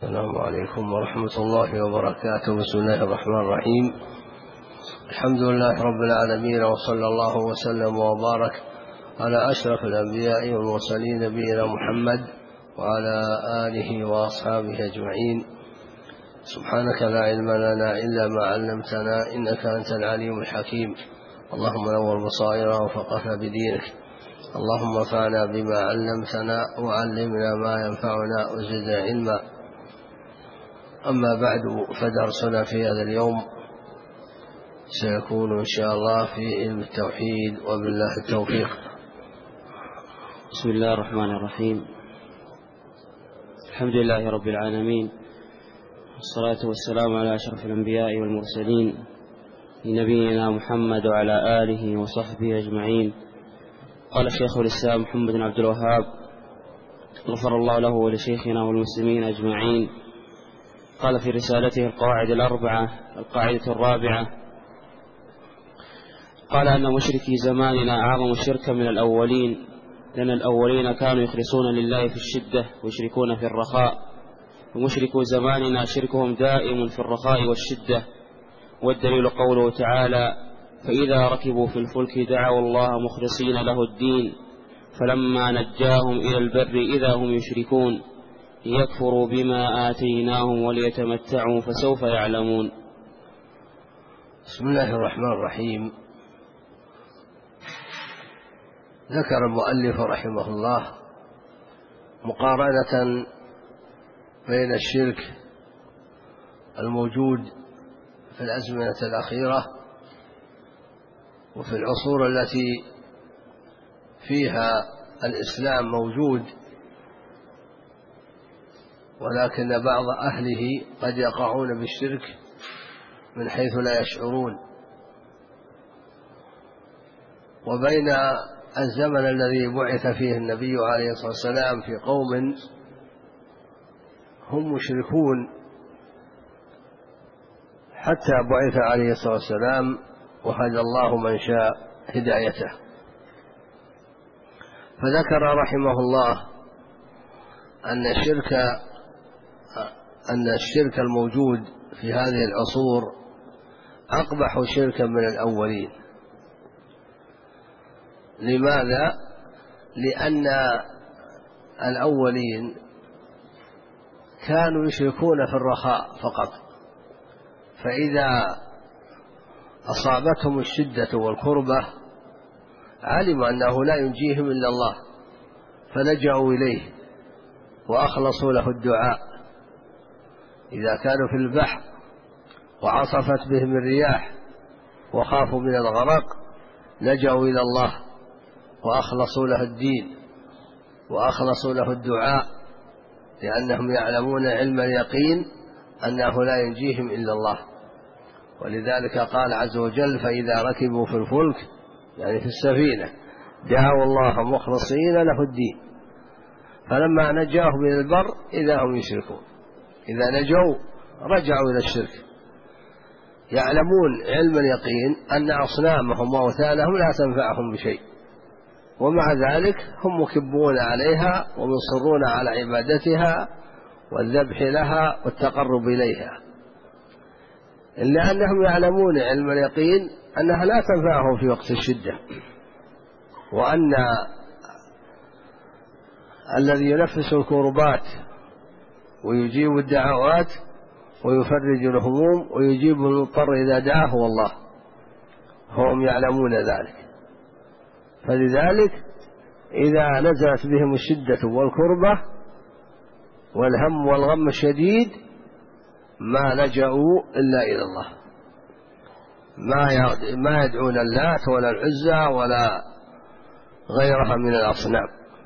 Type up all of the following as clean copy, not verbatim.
السلام عليكم ورحمة الله وبركاته. بسم الله الرحمن الرحيم. الحمد لله رب العالمين، وصلى الله وسلم وبارك على أشرف الأنبياء والمرسلين نبينا محمد وعلى آله وأصحابه أجمعين. سبحانك لا علم لنا إلا ما علمتنا، إنك أنت العليم الحكيم. اللهم نور بصائرنا وفقهنا بدينك، اللهم انفعنا بما علمتنا وعلمنا ما ينفعنا وزدنا علما. أما بعد، فدرسنا في هذا اليوم سيكون إن شاء الله في علم التوحيد، وبالله التوفيق. بسم الله الرحمن الرحيم. الحمد لله رب العالمين، والصلاة والسلام على أشرف الأنبياء والمرسلين نبينا محمد وعلى آله وصحبه أجمعين. قال شيخ الإسلام محمد بن عبد الوهاب غفر الله له ولشيخنا والمسلمين أجمعين، قال في رسالته القواعد الأربعة القاعدة الرابعة، قال أن مشركي زماننا أعظم شركا من الأولين، لأن الأولين كانوا يخلصون لله في الشدة ويشركون في الرخاء، ومشركو زماننا شركهم دائم في الرخاء والشدة. والدليل قوله تعالى: فإذا ركبوا في الفلك دعوا الله مخلصين له الدين فلما نجاهم إلى البر إذا هم يشركون ليكفروا بما آتيناهم وليتمتعوا فسوف يعلمون. بسم الله الرحمن الرحيم. ذكر المؤلف رحمه الله مقارنة بين الشرك الموجود في الأزمنة الأخيرة وفي العصور التي فيها الإسلام موجود، ولكن بعض أهله قد يقعون بالشرك من حيث لا يشعرون، وبين الزمن الذي بعث فيه النبي عليه الصلاة والسلام في قوم هم مشركون حتى بعث عليه الصلاة والسلام وهدى الله من شاء هدايته. فذكر رحمه الله أن الشرك الموجود في هذه العصور أقبح شركا من الأولين. لماذا؟ لأن الأولين كانوا يشركون في الرخاء فقط، فإذا أصابتهم الشدة والكربة علموا أنه لا ينجيهم إلا الله، فلجأوا إليه وأخلصوا له الدعاء. إذا كانوا في البحر وعصفت بهم الرياح وخافوا من الغرق لجأوا إلى الله وأخلصوا له الدين وأخلصوا له الدعاء، لأنهم يعلمون علم اليقين أنه لا ينجيهم إلا الله. ولذلك قال عز وجل: فإذا ركبوا في الفلك، يعني في السفينة، دعوا الله مخلصين له الدين فلما نجاهم إلى البر إذا هم يشركون. إذا نجوا رجعوا إلى الشرك، يعلمون علم اليقين أن أصنامهم وأوثانهم لا تنفعهم بشيء، ومع ذلك هم مكبون عليها ومصرون على عبادتها والذبح لها والتقرب إليها، إلا أنهم يعلمون علم اليقين أنها لا تنفعهم في وقت الشدة، وأن الذي ينفس الكربات ويجيب الدعوات ويفرج الهموم ويجيب المضطر إذا دعاه هو الله، هم يعلمون ذلك. فلذلك إذا نزلت بهم الشدة والكربة والهم والغم الشديد ما لجأوا إلا إلى الله، ما يدعون اللات ولا العزى ولا غيرها من الأصنام،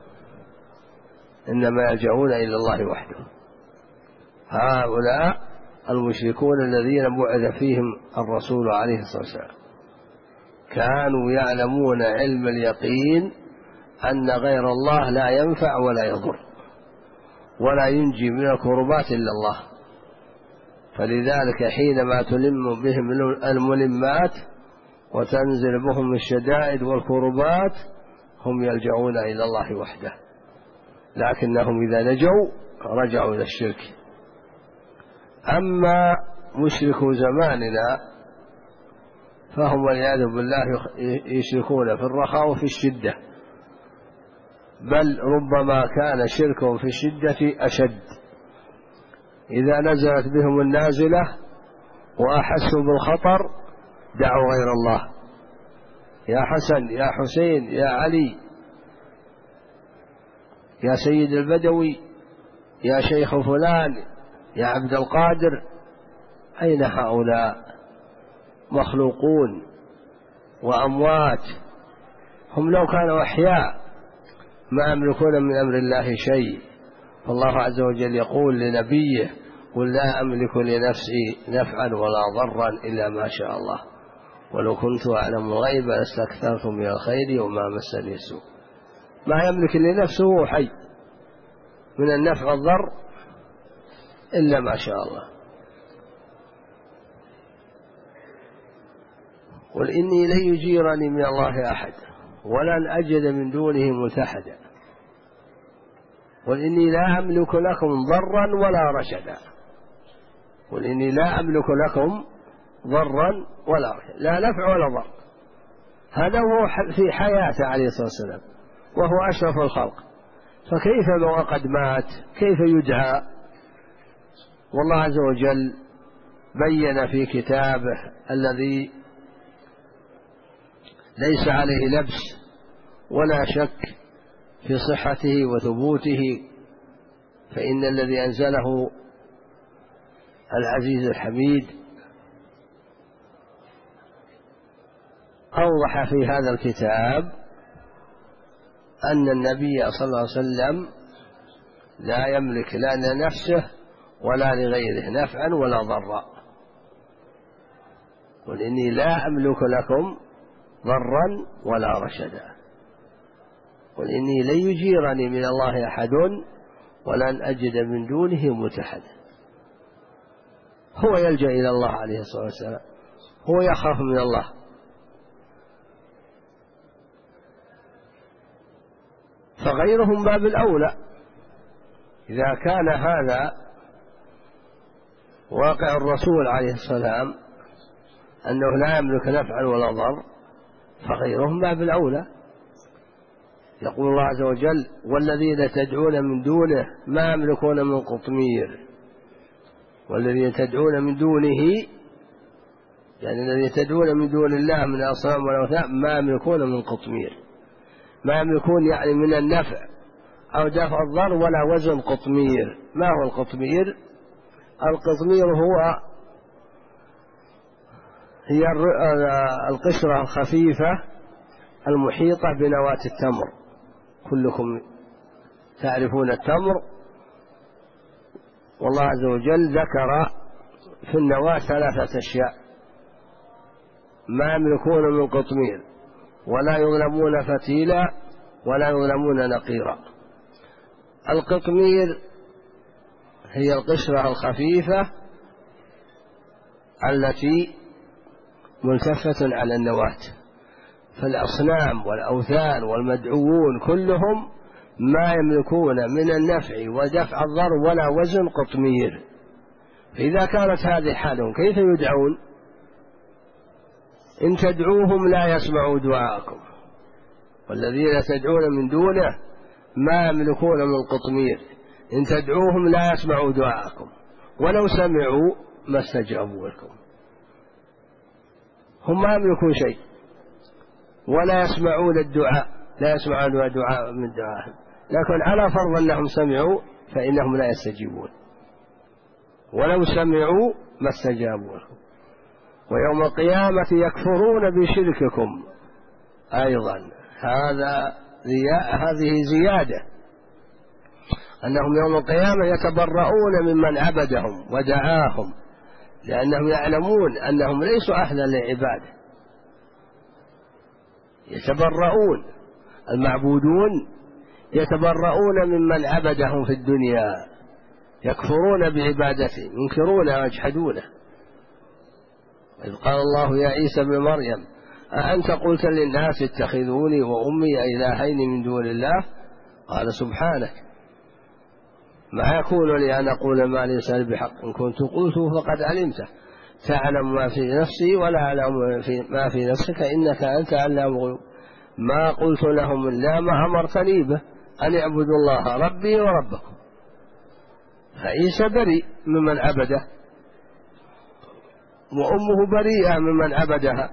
إنما يلجؤون إلى الله وحده. هؤلاء المشركون الذين بعث فيهم الرسول عليه الصلاة والسلام كانوا يعلمون علم اليقين أن غير الله لا ينفع ولا يضر ولا ينجي من الكربات إلا الله. فلذلك حينما تلم بهم الملمات وتنزل بهم الشدائد والكربات هم يلجؤون إلى الله وحده، لكنهم إذا نجوا رجعوا إلى الشرك أما مشركو زماننا فهم والعياذ بالله يشركون في الرخاء وفي الشدة، بل ربما كان شركهم في الشدة أشد. إذا نزلت بهم النازلة وأحسوا بالخطر دعوا غير الله، يا حسن يا حسين يا علي يا سيد البدوي يا شيخ فلان يا عبد القادر. أين هؤلاء؟ مخلوقون وأموات، هم لو كانوا أحياء ما يملكون من أمر الله شيء. فالله عز وجل يقول لنبيه: قل لا أملك لنفسي نفعا ولا ضرا إلا ما شاء الله ولو كنت أعلم الغيب لاستكثرت من الخير وما مسني السوء. ما يملك لنفسه هو حي من النفع والضر إلا ما شاء الله. قل إني لن يجيرني من الله أحد ولن أجد من دونه ملتحدا. قل إني لا أملك لكم ضرا ولا رشدا. قل إني لا أملك لكم ضرا ولا رشدا، لا نفع ولا ضر. هذا هو في حياته عليه الصلاة والسلام وهو أشرف الخلق، فكيف لو قد مات؟ كيف يدعى؟ والله عز وجل بين في كتابه الذي ليس عليه لبس ولا شك في صحته وثبوته، فإن الذي أنزله العزيز الحميد أوضح في هذا الكتاب أن النبي صلى الله عليه وسلم لا يملك لا لنفسه ولا لغيره نفعا ولا ضرا. قل إني لا أملك لكم ضرا ولا رشدا. قل إني لن يجيرني من الله أحد ولن أجد من دونه ملتحدا. هو يلجأ إلى الله عليه الصلاة والسلام، هو يخاف من الله. فغيرهم باب الأولى. إذا كان هذا واقع الرسول عليه السلام أنه لا يملك نفعا ولا ضر، فغيرهم باب الأولى. يقول الله عز وجل: والذين تدعون من دونه ما يملكون من قطمير. والذين تدعون من دونه يعني الذين تدعون من دون الله من الأصنام والأوثان ما يملكون من قطمير. ما يملكون يعني من النفع أو دفع الضر ولا وزن قطمير. ما هو القطمير؟ القطمير هي القشرة الخفيفة المحيطة بنواة التمر. كلكم تعرفون التمر، والله عز وجل ذكر في النواة 3 أشياء: ما يملكون من قطمير ولا يظلمون فتيلا ولا يظلمون نقيرا. القطمير هي القشرة الخفيفة التي ملتفة على النواة. فالأصنام والأوثان والمدعوون كلهم ما يملكون من النفع ودفع الضر ولا وزن قطمير. فإذا كانت هذه حالهم كيف يدعون؟ إن تدعوهم لا يسمعوا دعاءكم. والذين تدعون من دونه ما يملكون من قطمير. إن تدعوهم لا يسمعوا دعاءكم ولو سمعوا ما استجابوا لكم. هم ما يملكون شيء ولا يسمعون الدعاء، لا يسمعون دعاء من دعائهم، لكن على فرض أنهم سمعوا فإنهم لا يستجيبون. ولو سمعوا ما استجابوا لكم. ويوم القيامة يكفرون بشرككم أيضا. هذه زيادة، أنهم يوم القيامة يتبرؤون ممن عبدهم ودعاهم، لأنهم يعلمون أنهم ليسوا أهلا للعبادة. يتبرؤون المعبودون يتبرؤون ممن عبدهم في الدنيا، يكفرون بعبادته، ينكرون ويجحدونه. إذ قال الله يا عيسى ابن مريم أأنت قلت للناس اتخذوني وأمي إلهين من دون الله؟ قال سبحانك ما يكون لي أن أقول ما ليس لي بحق، إن كنت قلته فقد علمته، تعلم ما في نفسي ولا أعلم ما في نفسك إنك أنت علام الغيوب. ما قلت لهم إلا ما أمرتني به، أن اعبدوا الله ربي وربكم. فعيسى بريء ممن عبده، وأمه بريئة ممن عبدها.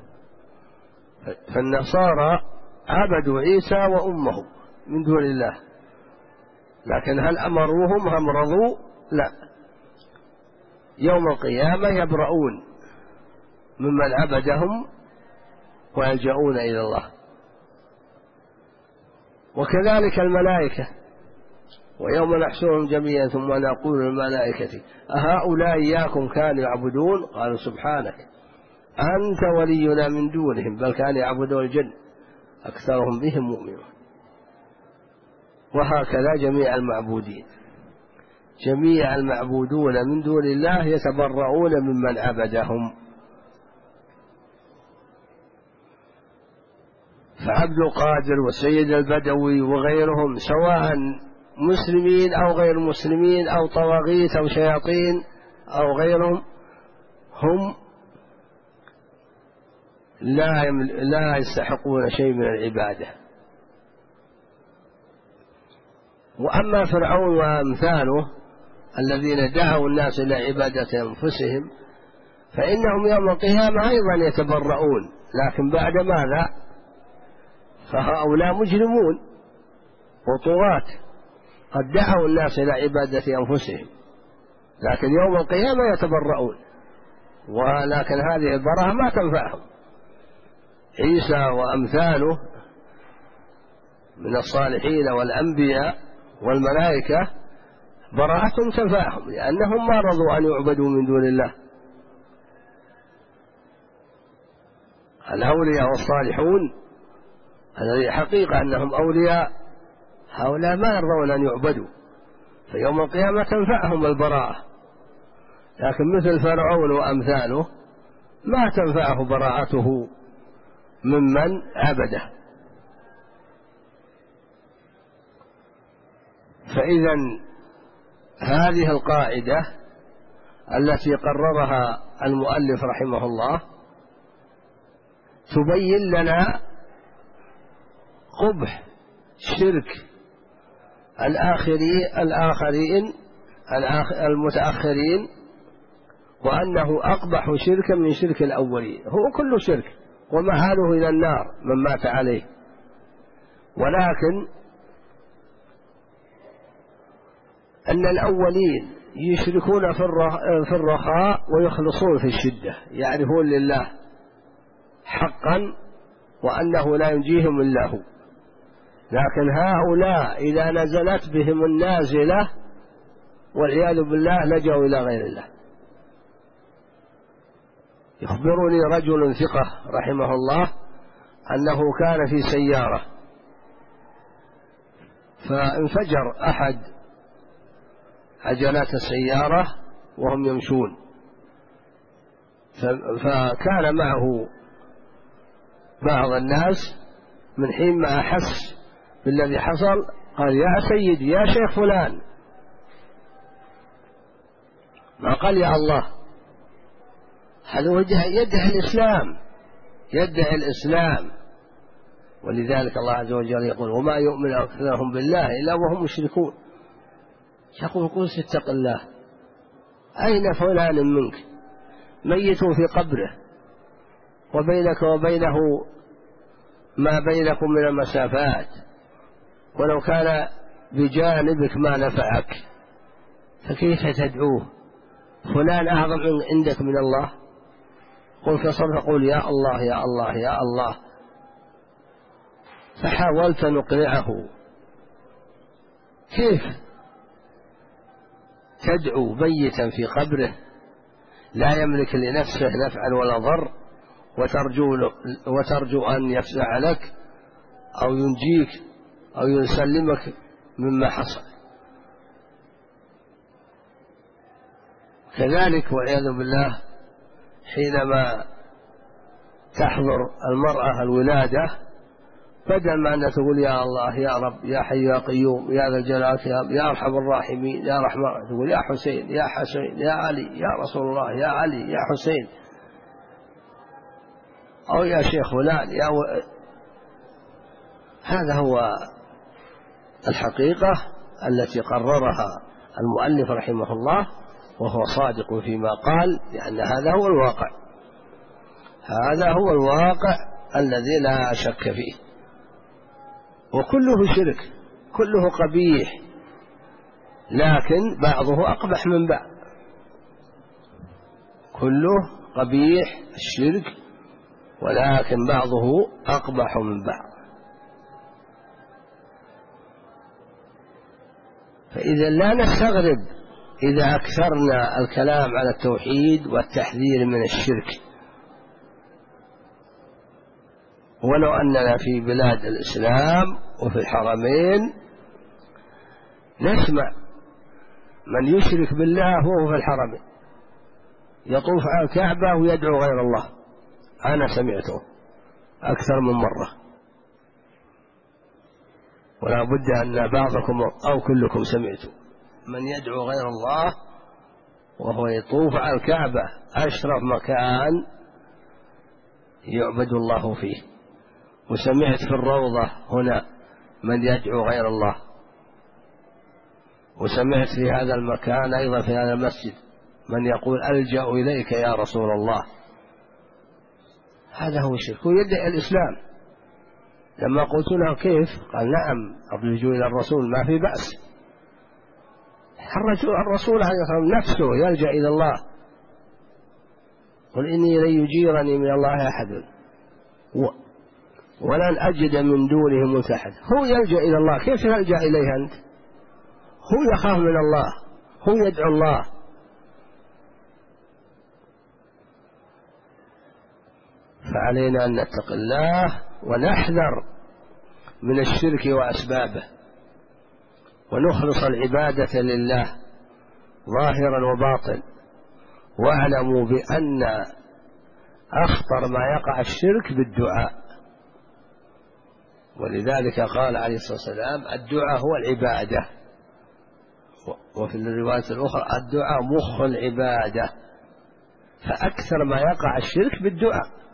فالنصارى عبدوا عيسى وأمه من دون الله، لكن هل أمروهم هم رضوا؟ لا. يوم القيامة يبرؤون ممن عبدهم ويلجؤون إلى الله. وكذلك الملائكة، ويوم نحشرهم جميعا ثم نقول للملائكة أهؤلاء إياكم كانوا يعبدون؟ قالوا سبحانك أنت ولينا من دونهم بل كانوا يعبدون الجن أكثرهم بهم مؤمنون. وهكذا جميع المعبودين، جميع المعبودون من دون الله يتبرؤون ممن عبدهم. فعبد القادر والسيد البدوي وغيرهم سواء مسلمين أو غير مسلمين أو طواغيت أو شياطين أو غيرهم، هم لا يستحقون شيء من العبادة. وأما فرعون وأمثاله الذين دعوا الناس إلى عبادة أنفسهم فإنهم يوم القيامة أيضا يتبرؤون، لكن بعد ماذا؟ فهؤلاء مجرمون وطغاة قد دعوا الناس إلى عبادة أنفسهم، لكن يوم القيامة يتبرؤون، ولكن هذه البراءة ما تنفعهم. عيسى وأمثاله من الصالحين والأنبياء والملائكة براءة تنفعهم، لأنهم ما رضوا أن يعبدوا من دون الله. الأولياء والصالحون هذه حقيقة أنهم أولياء، هؤلاء ما يرضون أن يعبدوا، فيوم القيامة تنفعهم البراءة. لكن مثل فرعون وأمثاله ما تنفعه براءته ممن عبده. فإذا هذه القاعدة التي قررها المؤلف رحمه الله تبين لنا قبح شرك المتأخرين، وأنه أقبح شركا من شرك الأولين. هو كل شرك ومآله إلى النار من مات عليه، ولكن أن الأولين يشركون في الرخاء ويخلصون في الشدة، يعرفون لله حقا وأنه لا ينجيهم إلا هو. لكن هؤلاء إذا نزلت بهم النازلة والعياذ بالله لجأوا إلى غير الله. يخبرني رجل ثقة رحمه الله أنه كان في سيارة فانفجر أحد عجلات السيارة وهم يمشون، فكان معه بعض الناس من حين ما أحس بالذي حصل قال يا سيدي يا شيخ فلان، ما قال يا الله، هذا يدعي الإسلام. ولذلك الله عز وجل يقول وما يؤمن أكثرهم بالله إلا وهم مشركون. يقول قل اتق الله، أين فلان منك ميت في قبره وبينك وبينه ما بينكم من المسافات، ولو كان بجانبك ما نفعك، فكيف تدعوه؟ فلان أعظم عندك من الله؟ قل فصل فقول يا الله يا الله يا الله. فحاولت نقنعه كيف تدعو ميتا في قبره لا يملك لنفسه نفعا ولا ضر وترجو أن يفزع لك أو ينجيك أو يسلمك مما حصل؟ كذلك والعياذ بالله حينما تحضر المرأة الولادة بدل ما أن تقول يا الله يا رب يا حي يا قيوم يا ذا الجلال يا أرحم الراحمين يا رحمن، تقول يا حسين يا حسين يا علي يا رسول الله يا علي يا حسين، أو يا شيخ فلان هذا هو الحقيقة التي قررها المؤلف رحمه الله، وهو صادق فيما قال، لأن هذا هو الواقع، هذا هو الواقع الذي لا شك فيه، وكله شرك كله قبيح، لكن بعضه أقبح من بعض، كله قبيح الشرك، ولكن بعضه أقبح من بعض. فإذا لا نستغرب إذا أكثرنا الكلام على التوحيد والتحذير من الشرك، ولو أننا في بلاد الإسلام وفي الحرمين نسمع من يشرك بالله وهو في الحرمين يطوف على الكعبة ويدعو غير الله، أنا سمعته أكثر من مرة، ولا بد أن بعضكم أو كلكم سمعتوا من يدعو غير الله وهو يطوف على الكعبة، أشرف مكان يعبد الله فيه. وسمعت في الروضة هنا من يدعو غير الله، وسمعت في هذا المكان أيضا في هذا المسجد من يقول ألجأ إليك يا رسول الله. هذا هو الشرك، هو يدعي الإسلام. لما قلت له كيف؟ قال نعم أرجو إلى الرسول ما في بأس. الرسول نفسه يلجأ إلى الله، قل إني لن يجيرني من الله أحد ولن أجد من دونه ملتحد. هو يلجأ إلى الله، كيف تلجأ إليه أنت؟ هو يخاف من الله، هو يدعو الله. فعلينا أن نتقي الله ونحذر من الشرك وأسبابه، ونخلص العبادة لله ظاهرا وباطن، واعلموا بأن أخطر ما يقع الشرك بالدعاء. ولذلك قال عليه الصلاة والسلام الدعاء هو العبادة، وفي الرواية الأخرى الدعاء مخ العبادة، فأكثر ما يقع الشرك بالدعاء.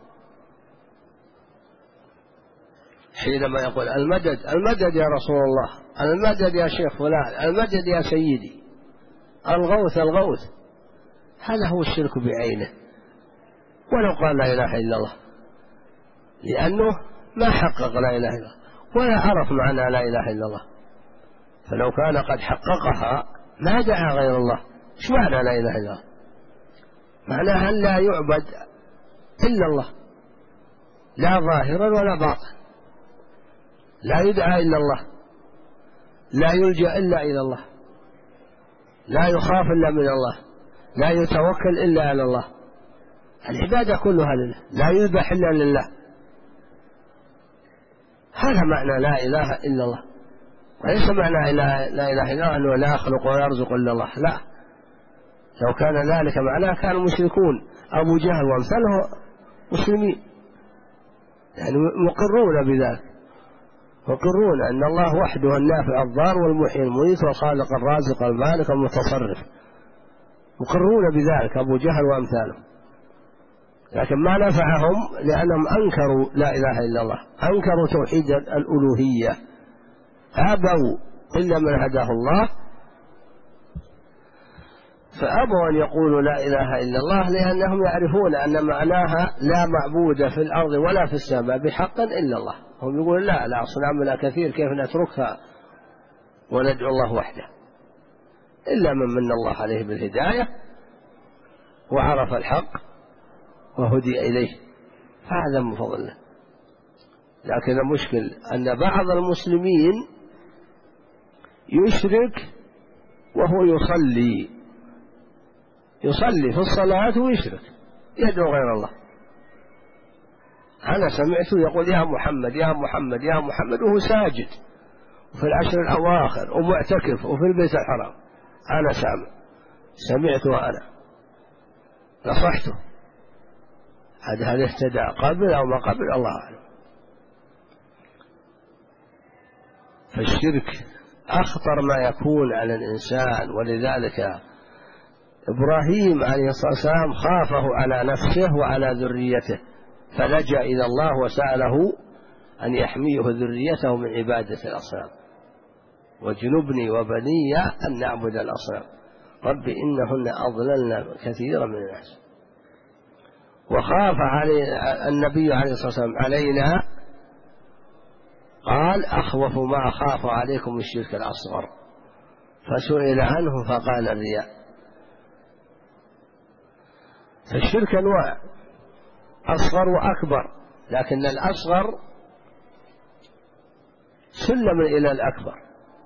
حينما يقول المدد المدد يا رسول الله، المدد يا شيخ فلان، المدد يا سيدي، الغوث الغوث، هذا هو الشرك بعينه. ولو قال لا إله إلا الله، لأنه ما حقق لا إله إلا الله ولا عرف معنى لا إله إلا الله، فلو كان قد حققها ما دعا غير الله. ايش معنى لا إله إلا الله؟ معناها أن لا يعبد إلا الله، لا ظاهرا ولا باطن، لا يدعى إلا الله، لا يلجأ إلا إلى الله، لا يخاف إلا من الله، لا يتوكل إلا على الله، العبادة كلها لله، لا يذبح إلا لله. هذا معنى لا إله إلا الله، وليس معنى لا إله إلا الله أنه لا يخلق ويرزق إلا الله، لا. لو كان ذلك معناه كانوا مشركون أبو جهل وامثاله مسلمين، يعني مقرون بذلك، مقرون أن الله وحده النافع الضار والمحيي المميت والخالق الرازق المالك المتصرف، مقرون بذلك أبو جهل وامثاله، لكن ما نفعهم لأنهم أنكروا لا إله إلا الله، أنكروا توحيد الألوهية، أبوا إلا من هداه الله، فأبوا أن يقولوا لا إله إلا الله لأنهم يعرفون أن معناها لا معبود في الأرض ولا في السماء بحق إلا الله. هم يقولون لا أصنامنا كثير، كيف نتركها وندعو الله وحده؟ إلا من الله عليه بالهداية وعرف الحق وهدي إليه، فهذا من فضله. لكن المشكل أن بعض المسلمين يشرك وهو يصلي في الصلاة ويشرك، يدعو غير الله. أنا سمعته يقول يا محمد يا محمد يا محمد وهو ساجد وفي العشر الأواخر ومعتكف وفي البيت الحرام. أنا سمعته أنا نصحته، هذا اهتدى قبل أو ما قبل الله أعلم. فالشرك أخطر ما يكون على الإنسان، ولذلك إبراهيم عليه الصلاة والسلام خافه على نفسه وعلى ذريته، فلجأ إلى الله وسأله أن يحميه ذريته من عبادة الأصنام. واجنبني وبني أن نعبد الأصنام رب إنهن أضللن كثيرا من الناس. وخاف النبي عليه الصلاة والسلام علينا، قال أخوف ما أخاف عليكم الشرك الأصغر، فسئل عنه فقال الرياء. فالشرك أنواع، أصغر وأكبر، لكن الأصغر سلم إلى الأكبر.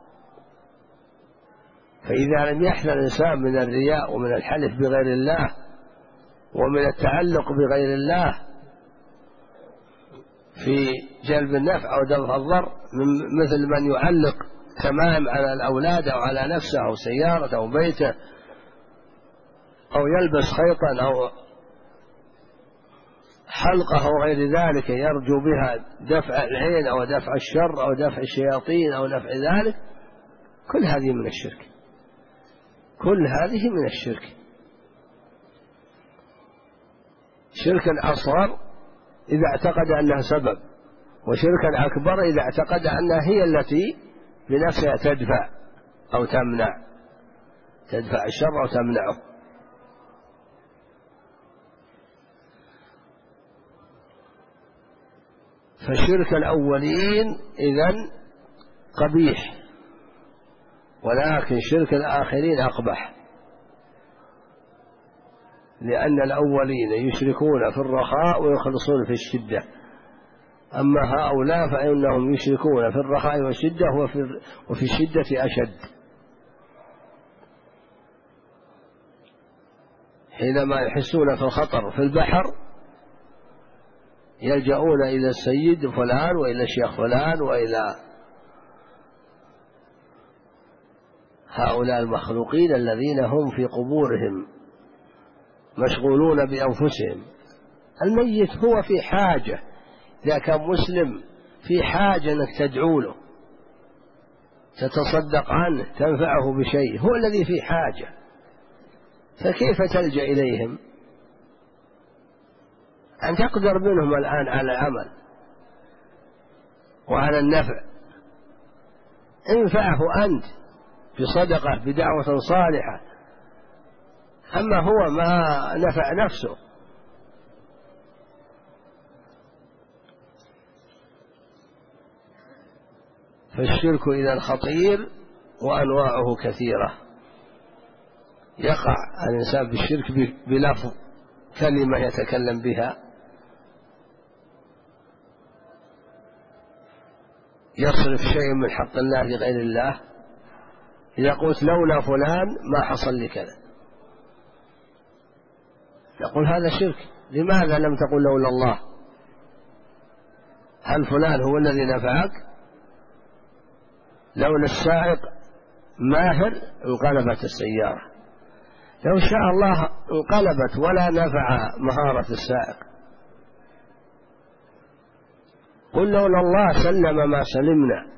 فإذا لم يحذر الإنسان من الرياء ومن الحلف بغير الله ومن التعلق بغير الله في جلب النفع أو دفع الضر، مثل من يعلق تمام على الأولاد أو على نفسه أو سيارة أو بيته، أو يلبس خيطا أو حلقة أو غير ذلك يرجو بها دفع العين أو دفع الشر أو دفع الشياطين أو نفع ذلك، كل هذه من الشرك، كل هذه من الشرك. شركا أصغر إذا اعتقد أنها سبب، وشركا أكبر إذا اعتقد أنها هي التي بنفسها تدفع أو تمنع، تدفع الشر أو تمنعه. فشرك الأولين إذن قبيح، ولكن شرك الآخرين أقبح، لأن الأولين يشركون في الرخاء ويخلصون في الشدة، أما هؤلاء فإنهم يشركون في الرخاء والشدة وفي الشدة أشد. حينما يحسون في الخطر في البحر يلجؤون إلى السيد فلان وإلى الشيخ فلان وإلى هؤلاء المخلوقين الذين هم في قبورهم مشغولون بأنفسهم. الميت هو في حاجة، إذا كان مسلم في حاجة أنك تدعو له، تتصدق عنه، تنفعه بشيء، هو الذي في حاجة، فكيف تلجأ إليهم؟ أن تقدر منهم الآن على العمل وعلى النفع، انفعه أنت بصدقة بدعوة صالحة، أما هو ما نفع نفسه. فالشرك إذا خطير وأنواعه كثيرة. يقع الإنسان بالشرك بلفظ، كلمة يتكلم بها، يصرف شيء من حق الله لغير الله. إذا قلت لولا فلان ما حصل لي كذا، نقول هذا شرك. لماذا لم تقل لولا الله؟ هل فلان هو الذي نفعك؟ لولا السائق ماهر انقلبت السيارة، لو شاء الله انقلبت ولا نفع مهارة السائق. قل لولا الله سلم ما سلمنا،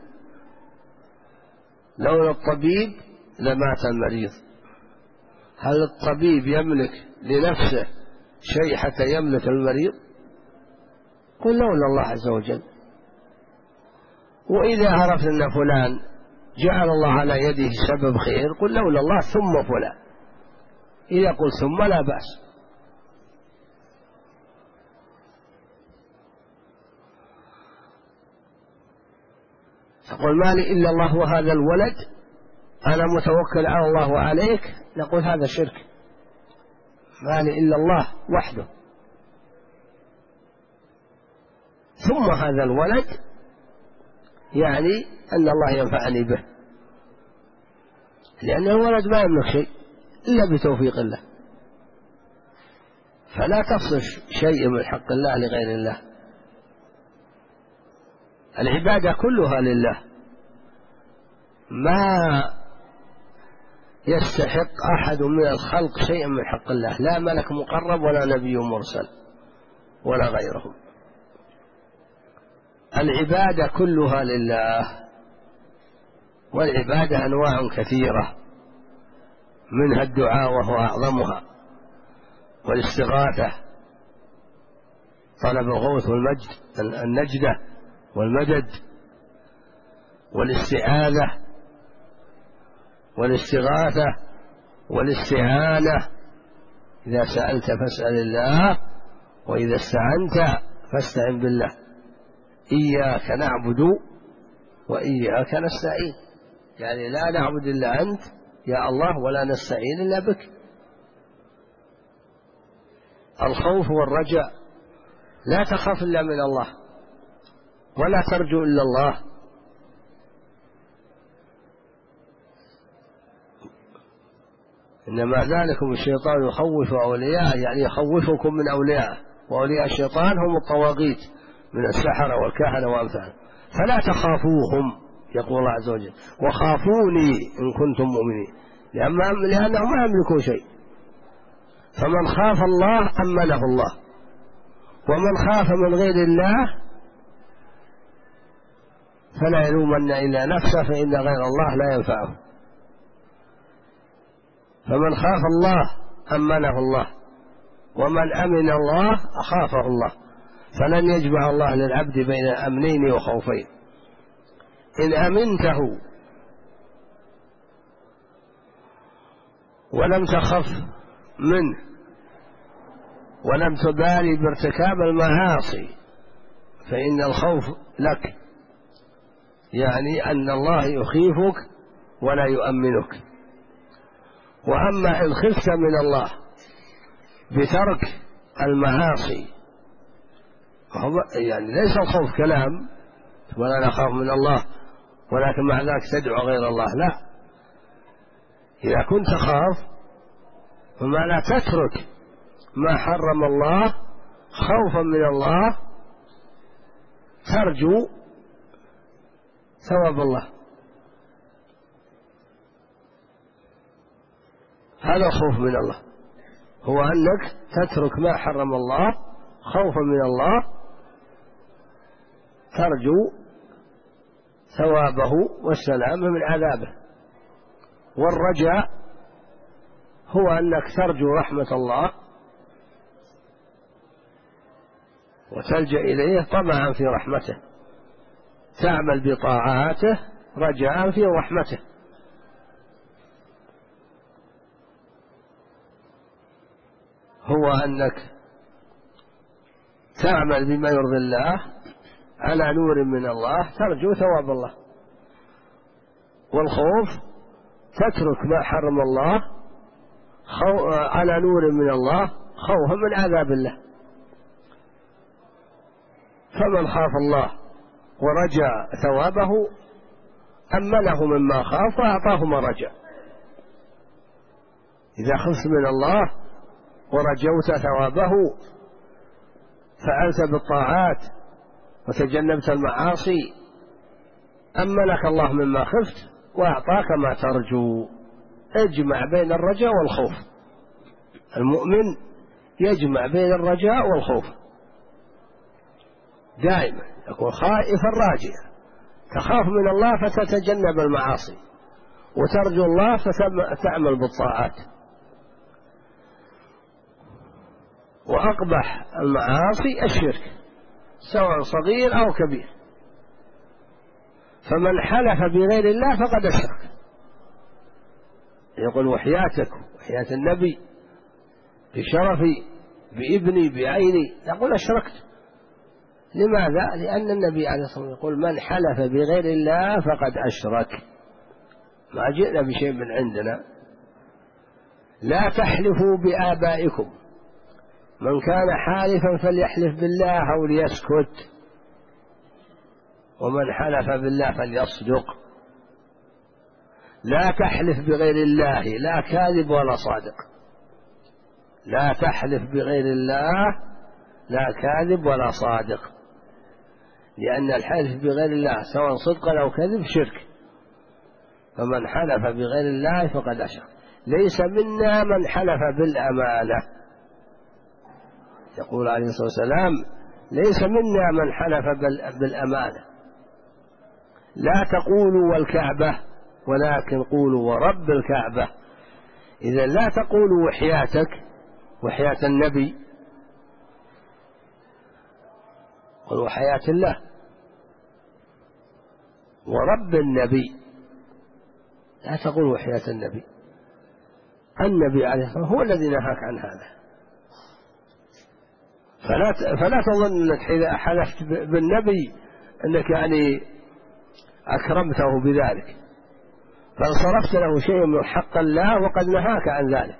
لولا الطبيب لمات المريض. هل الطبيب يملك لنفسه شيء حتى يملك المريض؟ قل لولا الله عز وجل. وإذا عرفت أن فلان جعل الله على يده سبب خير، قل لولا الله ثم فلان. إذا قلت ثم لا بأس. تقول ما لي إلا الله وهذا الولد، أنا متوكل على الله وعليك، نقول هذا شرك. ما لي إلا الله وحده، ثم هذا الولد يعني أن الله ينفعني به، لأن الولد ما يملك شيء إلا بتوفيق الله. فلا تصرف شيء من حق الله لغير الله. العبادة كلها لله، ما يستحق أحد من الخلق شيئا من حق الله، لا ملك مقرب ولا نبي مرسل ولا غيرهم. العبادة كلها لله، والعبادة أنواع كثيرة، منها الدعاء وهو أعظمها، والاستغاثة طلب الغوث والمجد النجدة والمدد، والاستعاذة والاستغاثة والاستعانة، إذا سألت فاسأل الله، وإذا استعنت فاستعن بالله، إياك نعبد وإياك نستعين، يعني لا نعبد إلا أنت يا الله، ولا نستعين إلا بك. الخوف والرجاء، لا تخاف إلا من الله، ولا ترجو إلا الله، إنما ذلكم الشيطان يخوف أولياء، يعني يخوفكم من أولياء، وأولياء الشيطان هم الطواغيت من السحرة والكهنة وأمثالهم، فلا تخافوهم، يقول الله عز وجل، وخافوني إن كنتم مؤمنين، لأنهم ما يملكون شيء. فمن خاف الله أمنه الله، ومن خاف من غير الله فلا يلومن إلا نفسه، فإن غير الله لا ينفعه. فمن خاف الله أمنه الله، ومن أمن الله أخافه الله، فلن يجمع الله للعبد بين أمنين وخوفين. إن أمنته ولم تخف منه ولم تبالي بارتكاب المعاصي فإن الخوف لك، يعني أن الله يخيفك ولا يؤمنك. وأما إن خفت من الله بترك المعاصي، يعني ليس الخوف كلام ولا نخاف من الله ولكن مع ذلك تدعو غير الله، لا، إذا كنت تخاف فما لا تترك ما حرم الله خوفا من الله، ترجو ثواب الله، هذا الخوف من الله، هو أنك تترك ما حرم الله خوفا من الله، ترجو ثوابه والسلامة من عذابه. والرجاء هو أنك ترجو رحمة الله وتلجأ إليه طمعا في رحمته، تعمل بطاعاته رجاء في رحمته. هو أنك تعمل بما يرضي الله على نور من الله، ترجو ثواب الله. والخوف تترك ما حرم الله على نور من الله خوفا من عذاب الله. فمن خاف الله ورجى ثوابه أمنه مما خاف وأعطاه ما رجى. إذا خفت من الله ورجوت ثوابه فعلت بالطاعات وتجنبت المعاصي أمنك الله مما خفت وأعطاك ما ترجو. اجمع بين الرجاء والخوف، المؤمن يجمع بين الرجاء والخوف دائما، يكون خائفا راجيا، تخاف من الله فتتجنب المعاصي، وترجو الله فتعمل بالطاعات. وأقبح المعاصي الشرك سواء صغير أو كبير، فمن حلف بغير الله فقد أشرك. يقول وحياتك وحياة النبي بشرفي بابني بعيني، يقول أشركت. لماذا؟ لأن النبي عليه الصلاة والسلام يقول من حلف بغير الله فقد أشرك. ما جئنا بشيء من عندنا. لا تحلفوا بآبائكم، من كان حالفا فليحلف بالله أو ليسكت، ومن حلف بالله فليصدق. لا تحلف بغير الله، لا كاذب ولا صادق. لا تحلف بغير الله لا كاذب ولا صادق، لأن الحلف بغير الله سواء صدقا أو كذب شرك. فمن حلف بغير الله فقد أشرك. ليس منا من حلف بالأمانة، يقول عليه الصلاة والسلام ليس منا من حلف بالأمانة. لا تقولوا والكعبة ولكن قولوا ورب الكعبة. إذا لا تقولوا وحياتك، وحياة النبي، قل وحياة الله ورب النبي، لا تقول وحياة النبي. النبي عليه الصلاة والسلام هو الذي نهاك عن هذا، فلا تظن أنك إذا حلفت بالنبي أنك يعني أكرمته بذلك، بل صرفت له شيء من حق الله وقد نهاك عن ذلك.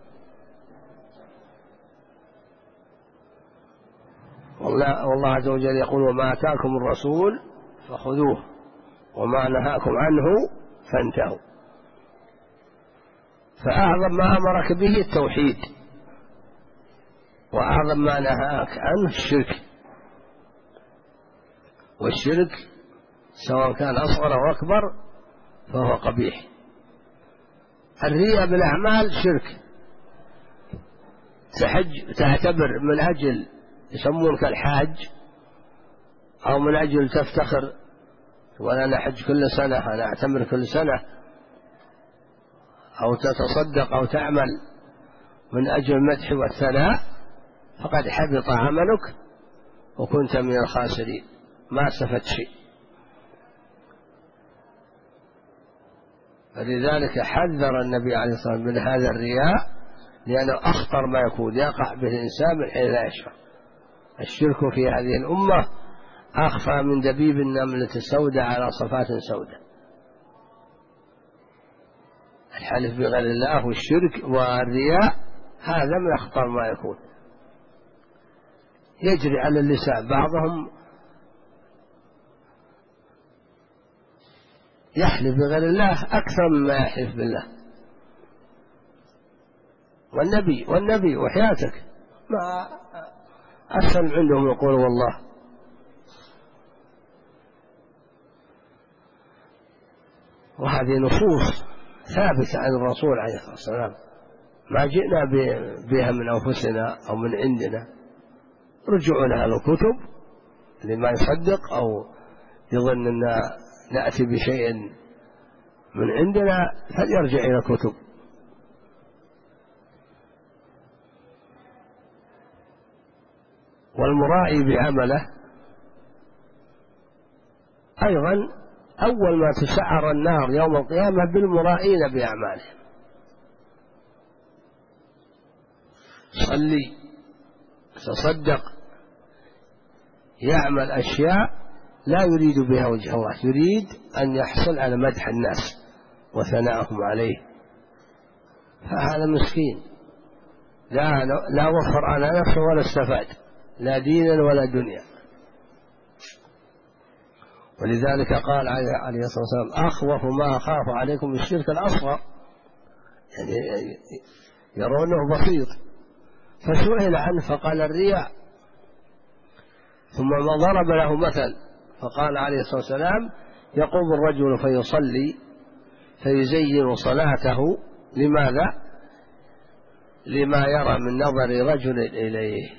والله عز وجل يقول وما آتاكم الرسول فخذوه وما نهاكم عنه فانتهوا. فأعظم ما أمرك به التوحيد، وأعظم ما نهاك عنه الشرك. والشرك سواء كان أصغر أو أكبر فهو قبيح. الرياء بالأعمال شرك، تعتبر من أجل يسمونك الحاج، أو من أجل تفتخر وأنا نحج كل سنة، أنا أعتمر كل سنة، أو تتصدق أو تعمل من أجل المدح والثناء، فقد حبط عملك وكنت من الخاسرين، ما استفدت شيء. فلذلك حذر النبي عليه الصلاة والسلام من هذا الرياء، لأنه أخطر ما يكون، يقع به الإنسان من حين لا يشعر. الشرك في هذه الأمة أخفى من دبيب النملة السوداء على صفات سوداء. الحلف بغير الله والشرك والرياء هذا من أخطر ما يكون، يجري على اللسان. بعضهم يحلف بغير الله أكثر مما يحلف بالله. والنبي وحياتك ما أسهل عندهم يقول والله. وهذه نصوص ثابتة عن الرسول عليه الصلاة والسلام، ما جئنا بها من أنفسنا أو من عندنا. رجعوا لها الكتب، لما يصدق أو يظن أن نأتي بشيء من عندنا فليرجع إلى الكتب. والمرائي بعمله أيضا أول ما تسعر النار يوم القيامة بالمرائين بأعمالهم. صلي، تصدق، يعمل أشياء لا يريد بها وجه الله، يريد أن يحصل على مدح الناس وثناءهم عليه، فهذا مسكين لا وفر على نفسه ولا استفاد، لا دينا ولا دنيا. ولذلك قال عليه الصلاة والسلام أخوف ما أخاف عليكم الشرك الأصغر، يعني يرونه بسيط. فسئل عنه فقال الرياء، ثم ضرب له مثل فقال عليه الصلاة والسلام يقوم الرجل فيصلي فيزين صلاته، لماذا؟ لما يرى من نظر رجل إليه،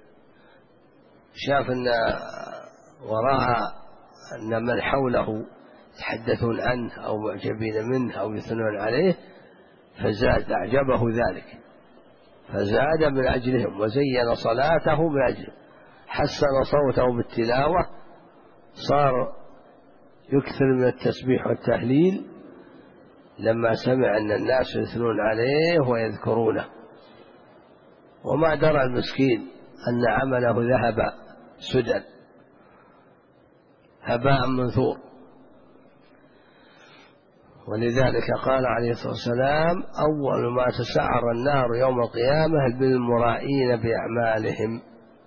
شاف أن وراء أن من حوله يتحدثون عنه أو معجبين منه أو يثنون عليه، فزاد، أعجبه ذلك فزاد من أجلهم وزين صلاته من أجله، حسن صوته بالتلاوة، صار يكثر من التسبيح والتهليل لما سمع أن الناس يثنون عليه ويذكرونه. وما درى المسكين أن عمله ذهب سدى هباء منثور. ولذلك قال عليه الصلاة والسلام أول ما تسعر النار يوم القيامة بالمرائين بأعمالهم.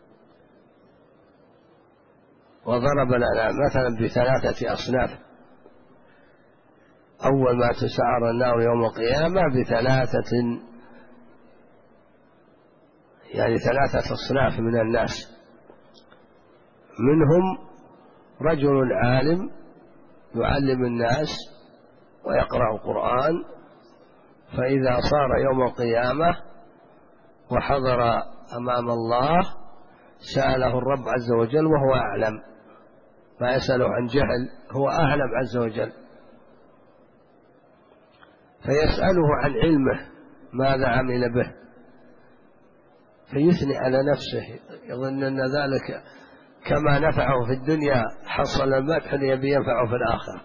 وضرب لنا مثلا بثلاثة أصناف. أول ما تسعر النار يوم القيامة بثلاثة، يعني ثلاثة أصناف من الناس، منهم رجل عالم يعلم الناس ويقرأ القرآن، فإذا صار يوم القيامة وحضر أمام الله سأله الرب عز وجل وهو أعلم، ما يسأله عن جهل، هو أعلم عز وجل. فيسأله عن علمه ماذا عمل به، فيثني على نفسه، يظن أن ذلك كما نفعه في الدنيا حصل المدح يبي ينفعه في الآخرة،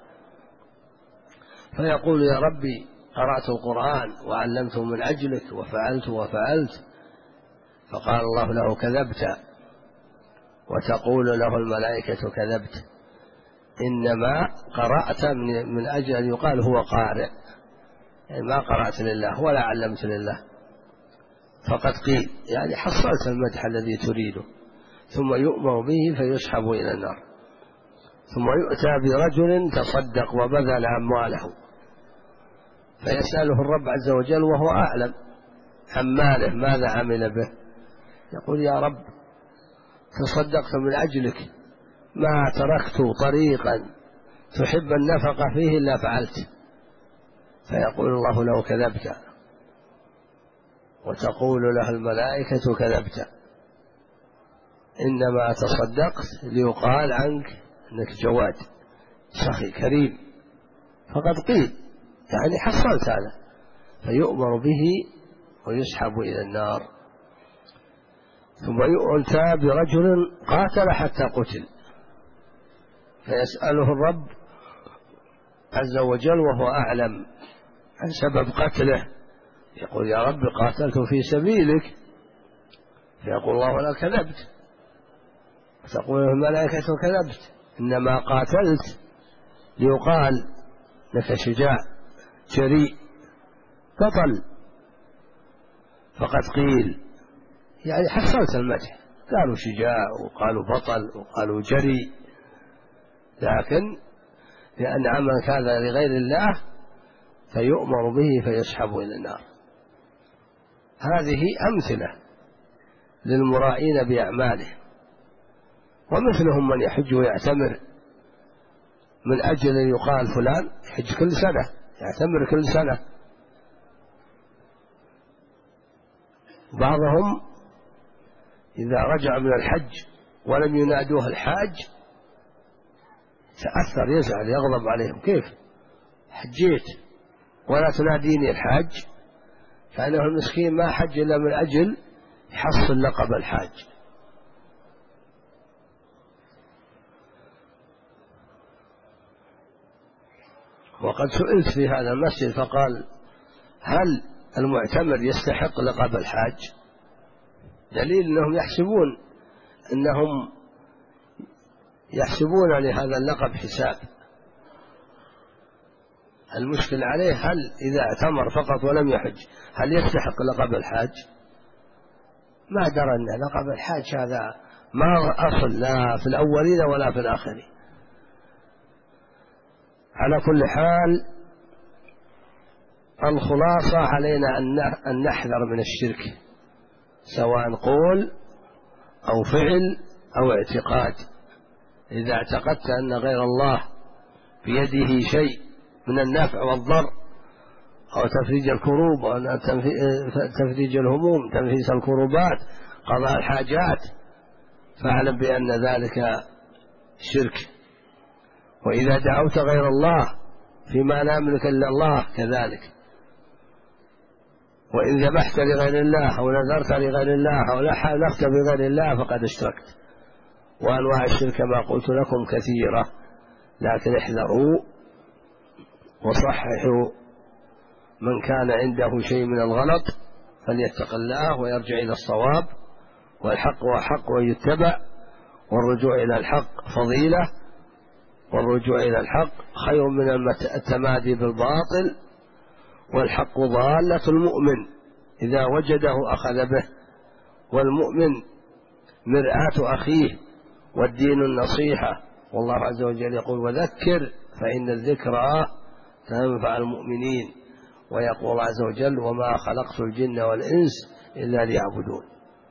فيقول يا ربي قرأت القرآن وعلمته من أجلك وفعلت وفعلت، فقال الله له كذبت، وتقول له الملائكة كذبت، إنما قرأت من أجل أن يقال هو قارئ، يعني ما قرأت لله ولا علمت لله، فقد قيل يعني حصلت المدح الذي تريده. ثم يؤمر به فيسحب إلى النار، ثم يؤتى برجل تصدق وبذل أمواله، فيسأله الرب عز وجل وهو أعلم عن ماله ماذا عمل به، يقول يا رب تصدقت من أجلك ما تركت طريقا تحب النفقة فيه إلا فعلت، فيقول الله له كذبت، وتقول له الملائكة كذبت، إنما تصدقت ليقال عنك أنك جواد سخي كريم، فقد قيل يعني حصلت هذا، فيؤمر به ويسحب إلى النار. ثم يؤتى برجل قاتل حتى قتل، فيسأله الرب عز وجل وهو أعلم عن سبب قتله، يقول يا رب قاتلت في سبيلك، فيقول الله لا كذبت، فتقول الملائكة كذبت، إنما قاتلت ليقال لك شجاع جريء بطل، فقد قيل يعني حصلت المدح، قالوا شجاع وقالوا بطل وقالوا جريء، لكن لأن عملك هذا لغير الله فيؤمر به فيسحب إلى النار. هذه أمثلة للمرائين بأعماله، ومثلهم من يحج ويعتمر من أجل أن يقال فلان يحج كل سنة يعتمر كل سنة، بعضهم إذا رجع من الحج ولم ينادوه الحاج تأثر يزعل يغضب عليهم، كيف حجيت ولا تناديني الحاج؟ كأنه المسكين ما حج إلا من أجل يحصل لقب الحاج. وقد سئلت في هذا المسجد فقال هل المعتمر يستحق لقب الحاج؟ دليل أنهم يحسبون لهذا اللقب حساب. المشكل عليه هل إذا اعتمر فقط ولم يحج هل يستحق لقب الحاج؟ ما درى أن لقب الحاج هذا ما أصل لا في الأولين ولا في الآخرين. على كل حال الخلاصة علينا أن نحذر من الشرك، سواء قول أو فعل أو اعتقاد. إذا اعتقدت أن غير الله بيده شيء من النفع والضر أو تفريج الكروب أو تفريج الهموم، تنفيس الكروبات، قضاء الحاجات، فاعلم بأن ذلك شرك. وإذا دعوت غير الله فيما لا يملك إلا الله كذلك. وإن ذبحت لغير الله أو نذرت لغير الله أو حلفت بغير الله فقد اشتركت. وأنواع الشرك ما قلت لكم كثيرة، لكن احذروا وصححوا. من كان عنده شيء من الغلط فليتق الله ويرجع إلى الصواب، والحق وحق ويتبع، والرجوع إلى الحق فضيلة، والرجوع إلى الحق خير من التمادي بالباطل، والحق ضالة المؤمن إذا وجده أخذ به، والمؤمن مرآة أخيه، والدين النصيحة. والله عز وجل يقول وذكر فإن الذكرى تنفع المؤمنين، ويقول عز وجل وما خلقت الجن والإنس إلا ليعبدون.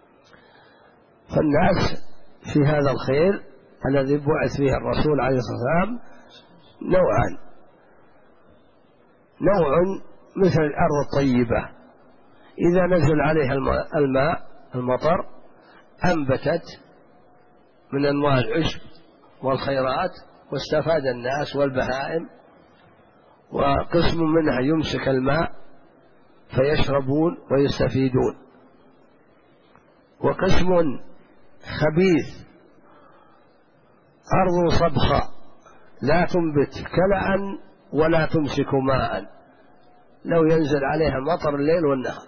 فالناس في هذا الخير الذي بعث فيه الرسول عليه الصلاة والسلام نوعان: نوع مثل الأرض الطيبة إذا نزل عليها الماء المطر أنبتت من أنواع العشب والخيرات، واستفاد الناس والبهائم. وقسم منها يمسك الماء فيشربون ويستفيدون، وقسم خبيث أرض صبخة لا تنبت كلأ ولا تمسك ماء، لو ينزل عليها مطر الليل والنهار.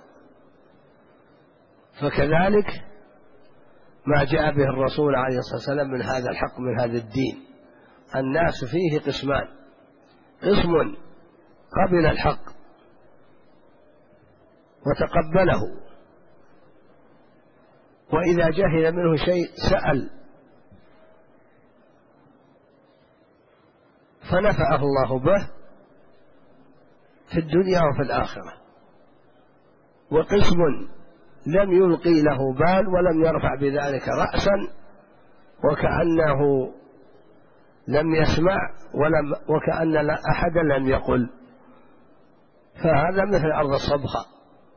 فكذلك ما جاء به الرسول عليه الصلاة والسلام من هذا الحق، من هذا الدين. الناس فيه قسمان: قسم قبل الحق وتقبله، وإذا جهل منه شيء سأل فنفعه الله به في الدنيا وفي الآخرة، وقسم لم يلقي له بال ولم يرفع بذلك رأسا وكأنه لم يسمع وكأن أحدا لم يقل، فهذا مثل أرض الصبخة،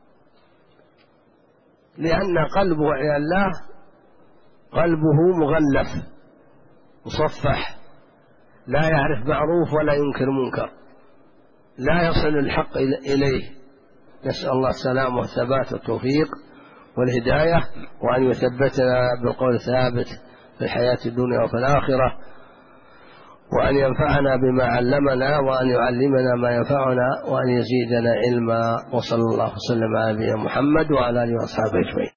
لأن قلبه عيال الله قلبه مغلف مصفح، لا يعرف معروف ولا ينكر منكر، لا يصل الحق إليه. نسأل الله السلامة والثبات والتوفيق والهداية، وأن يثبتنا بالقول الثابت في الحياة الدنيا وفي الآخرة، وأن ينفعنا بما علمنا، وأن يعلمنا ما ينفعنا، وأن يزيدنا علما. وصلى الله وسلم على نبينا محمد وعلى آله وأصحابه أجمعين.